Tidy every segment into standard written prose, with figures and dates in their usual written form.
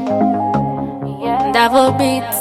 Double beats.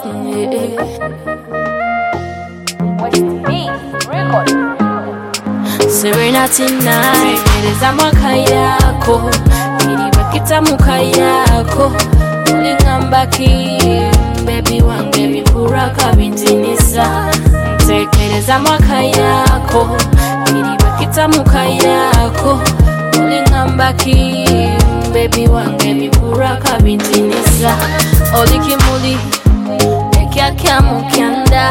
Serenity night. Tereza mwaka yako, nilibakita muka yako. Ulingamba ki, baby wange bipura kabintinisa. Tekereza mwaka yako, nilibakita muka yako. Ulingamba ki, baby wange bipura kabintinisa. Olikimuli, ekyakya mukyanda.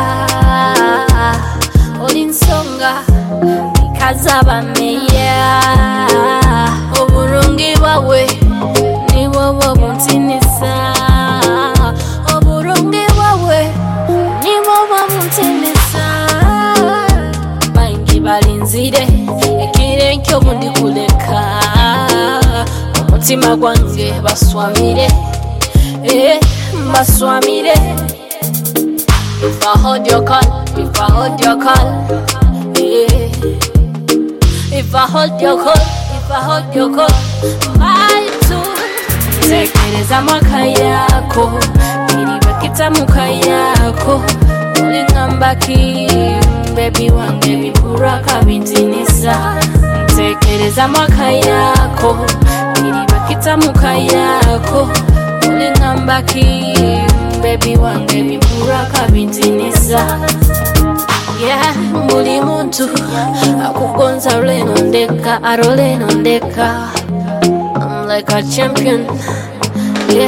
Olinsonga, nikazaba meya. Oburungi bwawe, nibo buntinisa. Oburungi bwawe, nibo buntinisa. Bangi balinzire, ekire nkyo bundi kuleka. Omutima gwange baswamire, baswamire. If I hold your call, if I hold your call, yeah. If I hold your call, if I hold your call, my too. Tekereza mwaka yako, nilibakita muka yako. Ulingamba ki, baby wange bipura kabintinisa. Tekereza mwaka yako, nilibakita muka yako. Ulingamba ki, baby wange bipura kabintinisa. Yeah, buli muntu akugonza oleno ndeka, aroleno ndeka. I'm like a champion, yeah.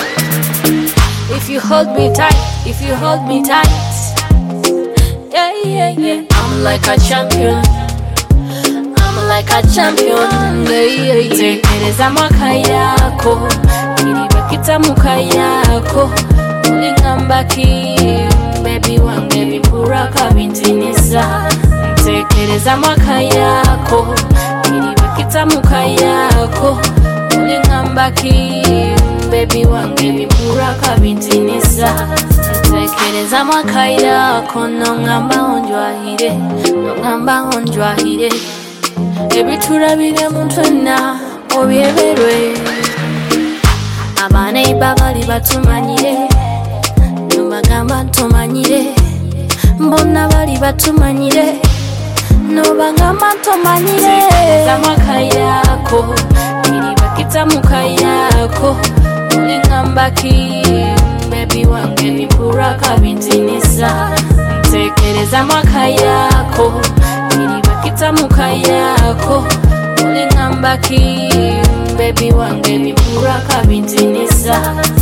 If you hold me tight, if you hold me tight, yeah, yeah, yeah. I'm like a champion, I'm like a champion, yeah, yeah, yeah. Tekereza mwaka yako, nilibakita muka yako. Ulingamba ki, baby wange bipura kabintinisa. Tekereza mwaka yako, nilibakita muka yako. Ulingamba ki, baby wange bipura kabintinisa. Tekereza mwaka yako, nongamba onjwahire, nongamba onjwahire. Ebiturabire muntwena obyeberwe. Abaneiba bali batumanyire, nobagamba ntomanyire. Mbona bali batumanyire, nobagamba ntomanyire. Tekereza mwaka yako, nilibakita muka yako. Ulingamba ki, baby wange bipura kabintinisa. Tekereza mwaka yako, nilibakita muka yako. Ulingamba ki, baby wange bipura kabintinisa.